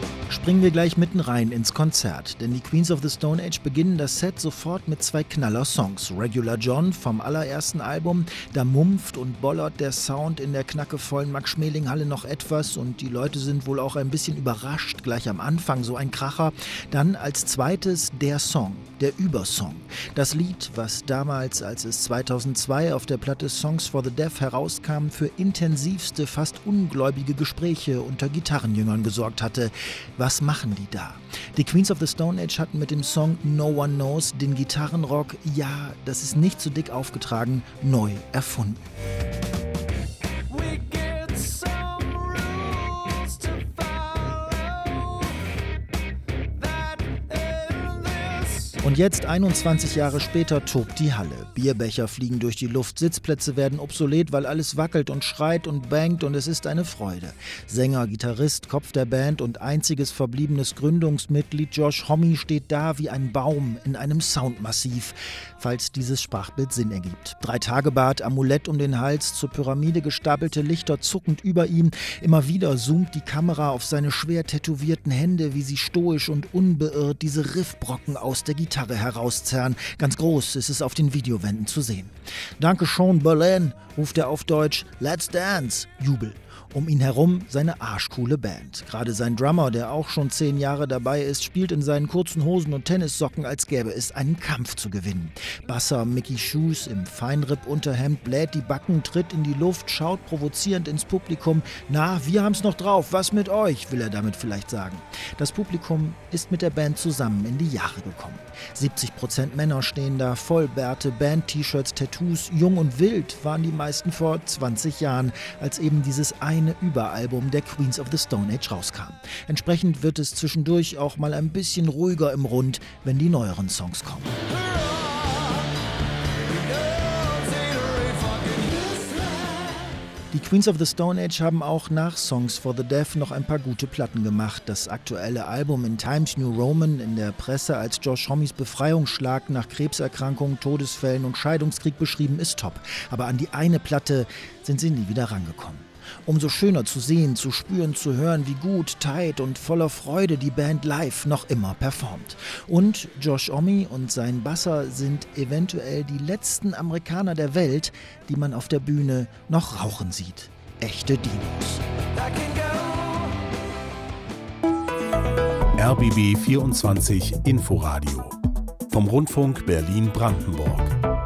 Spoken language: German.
Springen wir gleich mitten rein ins Konzert, denn die Queens of the Stone Age beginnen das Set sofort mit 2 Knaller-Songs. Regular John vom allerersten Album, da mumpft und bollert der Sound in der knackevollen Max-Schmeling-Halle noch etwas und die Leute sind wohl auch ein bisschen überrascht, gleich am Anfang so ein Kracher. Dann als zweites der Song, der Übersong. Das Lied, was damals, als es 2002 auf der Platte Songs for the Deaf herauskam, für intensivste, fast ungläubige Gespräche unter Gitarrenjüngern gesorgt hatte. Was machen die da? Die Queens of the Stone Age hatten mit dem Song No One Knows den Gitarrenrock, ja, das ist nicht zu dick aufgetragen, neu erfunden. Und jetzt, 21 Jahre später, tobt die Halle. Bierbecher fliegen durch die Luft, Sitzplätze werden obsolet, weil alles wackelt und schreit und bangt und es ist eine Freude. Sänger, Gitarrist, Kopf der Band und einziges verbliebenes Gründungsmitglied Josh Homme steht da wie ein Baum in einem Soundmassiv, falls dieses Sprachbild Sinn ergibt. 3-Tage-Bart, Amulett um den Hals, zur Pyramide gestapelte Lichter zuckend über ihm. Immer wieder zoomt die Kamera auf seine schwer tätowierten Hände, wie sie stoisch und unbeirrt diese Riffbrocken aus der Gitarre herauszerren. Ganz groß ist es auf den Videowänden zu sehen. Danke Sean Berlin, ruft er auf Deutsch. Let's dance! Jubel. Um ihn herum seine arschcoole Band. Gerade sein Drummer, der auch schon 10 Jahre dabei ist, spielt in seinen kurzen Hosen und Tennissocken, als gäbe es einen Kampf zu gewinnen. Basser Mickey Shoes im Feinripp-Unterhemd bläht die Backen, tritt in die Luft, schaut provozierend ins Publikum. Na, wir haben's noch drauf, was mit euch, will er damit vielleicht sagen. Das Publikum ist mit der Band zusammen in die Jahre gekommen. 70% Männer stehen da, Vollbärte, Band-T-Shirts, Tattoos, jung und wild waren die meisten vor 20 Jahren, als eben dieses eine Überalbum der Queens of the Stone Age rauskam. Entsprechend wird es zwischendurch auch mal ein bisschen ruhiger im Rund, wenn die neueren Songs kommen. Die Queens of the Stone Age haben auch nach Songs for the Deaf noch ein paar gute Platten gemacht. Das aktuelle Album in Times New Roman in der Presse als Josh Hommes Befreiungsschlag nach Krebserkrankungen, Todesfällen und Scheidungskrieg beschrieben ist top. Aber an die eine Platte sind sie nie wieder rangekommen. Umso schöner zu sehen, zu spüren, zu hören, wie gut, tight und voller Freude die Band live noch immer performt. Und Josh Homme und sein Basser sind eventuell die letzten Amerikaner der Welt, die man auf der Bühne noch rauchen sieht. Echte Dinos. RBB 24 Inforadio vom Rundfunk Berlin-Brandenburg.